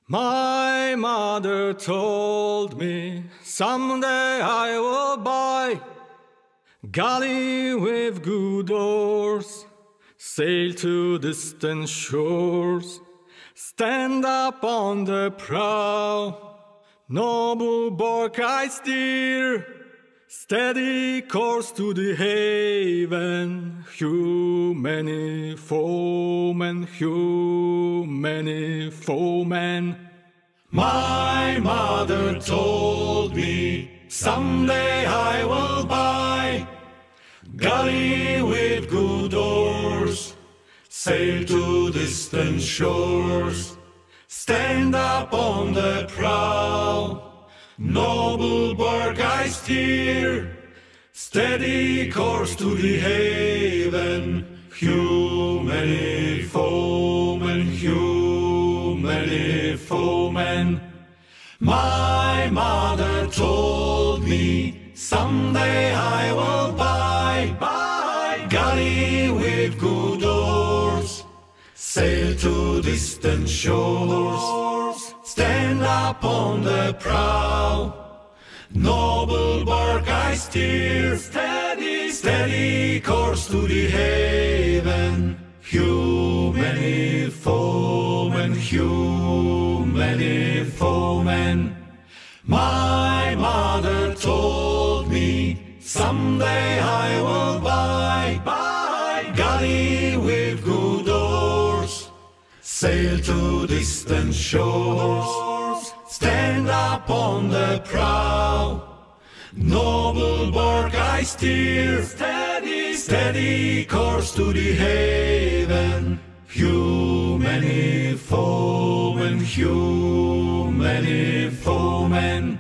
My mother told me someday I will buy galley with good oars, sail to distant shores, stand up on the prow, noble bark I steer, steady course to the haven, hew many foemen, hew many foemen. My mother told me someday I will buy galley with good oars, sail to distant shores, stand up on the prow, noble bark I steer, steady course to the haven, hew many foemen, hew many foemen. My mother told me someday I will buy galley with good oars, sail to distant shores, stand up on the prow, noble bark I steer, steady course to the haven, hew many foemen, hew many foemen. My mother told me someday I will buy galley with good oars, sail to distant shores, stand up on the prow, noble bark I steer, steady course to the haven, hew many foemen, hew many foemen.